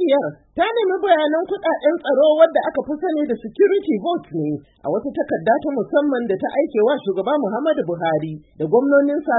ƙungiyar ta nemi bayanan kuɗaɗen tsaro wadda aka fi sani da security vote ne a wata takarda ta musamman da ta aike wa shugaba Muhammadu Buhari da gwamnoninsa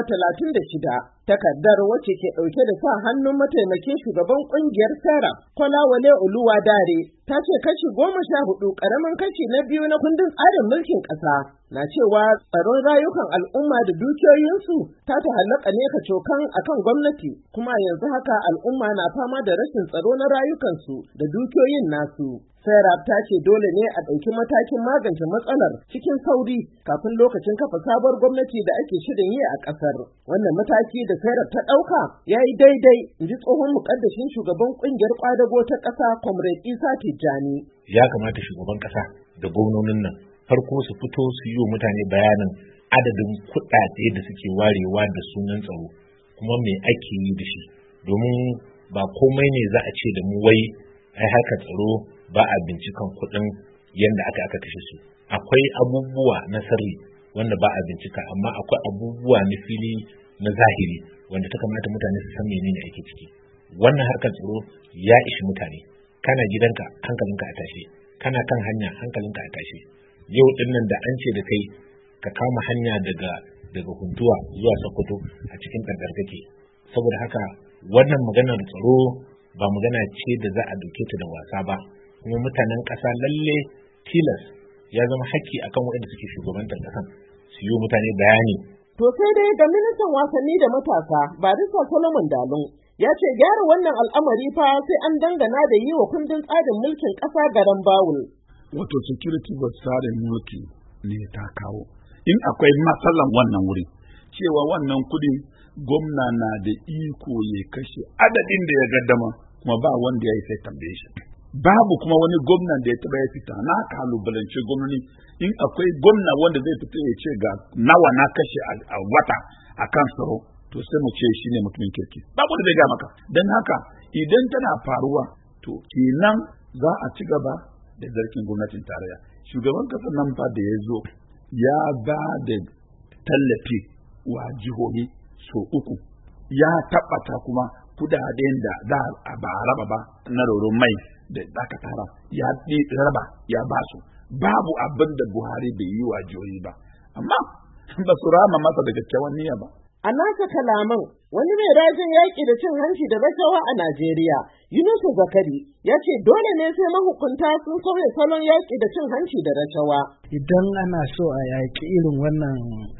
36. Takardar wacce ke ɗauke da sa hannun mataimakin shugaban ƙungiyar Serap Kolawole Oluwadare ta ce kashi 14 ƙaramin kashi na 2 na kundin tsarin mulkin ƙasa na cewa tsaron rayukan al'umma da dukiyoyinsu ta ta'allaka ne kacokan akan gwamnati, kuma yanzu haka al'umma na fama da rashin tsaro na rayukansu da dukiyoyin nasu. Serap ta ce dole ne a ɗauki matakin magance matsalar cikin sauri kafin lokacin kafa sabuwar gwamnati da ake shirin yi a ƙasar. Wannan mataki da Serap ta ɗauka ya yi daidai, in ji tsohon muƙaddashin shugaban ƙungiyar ƙwadago ta ƙasa Comrade Isa Tijjani. Ya kamata shugaban ƙasa da gwamnonin nan farko su fito su yi wa mutane bayanin adadin kuɗaɗe da suke warewa da sunan tsaro, kuma me ake yi da shi, domin ba komai ne za a ce da mu wai ai haka tsaro ba a binciken kuɗin yadda aka kashe su. Akwai abubuwa na sirri wanda ba a bincika, amma akwai abubuwa na fili na zahiri wanda ta kamata mutane su san menene ake ciki. Wannan harkar tsaro ya ishi mutane. Kana gidanka hankalinka a tashe, kana kan hanya hankalinka a tashe. Yau din nan da an ce da kai ka kama hanya daga Huntuwa zuwa Sokoto a cikin ƙanƙar kake. Saboda haka wannan maganar tsaro ba magana ce da za a dauke ta da wasa ba, kuma mutanen ƙasa lalle tilas ya zama haƙƙi akan waɗanda suke shugabantar ƙasan su yi mutane bayani. To sai dai ga ministan wasanni da matasa Barista Solomon Dalun ya ce gyara wannan al'amari fa sai an dangana da yi wa kundin tsarin mulkin ƙasa garan bawul. Wato security board tsarin mulki ne ta kawo. In akwai matsalan wannan wuri, cewa wannan kudin gwamna na da iko ya kashe adadin da ya gaddama, kuma ba wanda ya yi sai tambaye shi. Babu kuma wani gwamnan da ya taba ya fita na kalubalance gwamnati. In akwai gwamna wanda zai fita ya ce ga nawa na kashe a wata a kan tsaro, to sai mu ce shi ne mutumin kirki. Babu da zai ga maka. Don haka idan tana faruwa, to kenan za a ci gaba da zargin gwamnatin tarayya. Shugaban kasar nan fa da ya zo ya ba da tallafi wa jihohi so 3. Ya tabbata kuma kudaden da ba raba ba na roron mai da aka tara ya raba ya ba su. Babu abin da Buhari bai yi wa jihohi ba, amma ba su rama masa da kyakkyawan niyya ba. A nasa kalaman, wani mai rajin yaƙi da cin hanci da rashawa a Najeriya, Yunusu Zakari, ya ce dole ne sai mahukunta sun sauya salon yaƙi da cin hanci da rashawa. Idan ana so a yaƙi irin wannan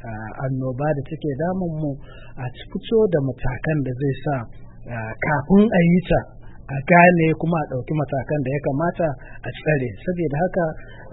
annoba da take damun mu, a fito da matakan da zai sa kafin a yi ta a gane kuma a ɗauki matakan da ya kamata a tsare. Saboda haka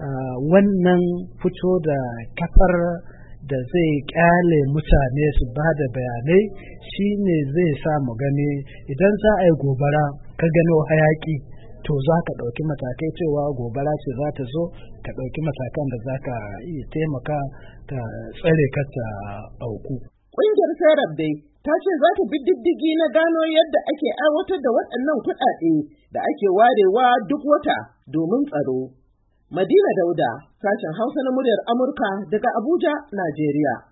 wannan fito da kafar da zai kyale mutane su ba da bayanai shine zai sa mu gani idan za a yi gobara ka gano hayaki, to za ka ɗauki matakai cewa gobara ce za ta zo, ka ɗauki matakan da za ka iya taimaka ta tsare ka ta auku. Ƙungiyar Serap dai ta ce za ta bi diddigi na gano yadda ake aiwatar da waɗannan kuɗaɗe da ake warewa duk wata domin tsaro. Madina Dauda, sashen Hausa na muryar Amurka daga Abuja, Najeriya.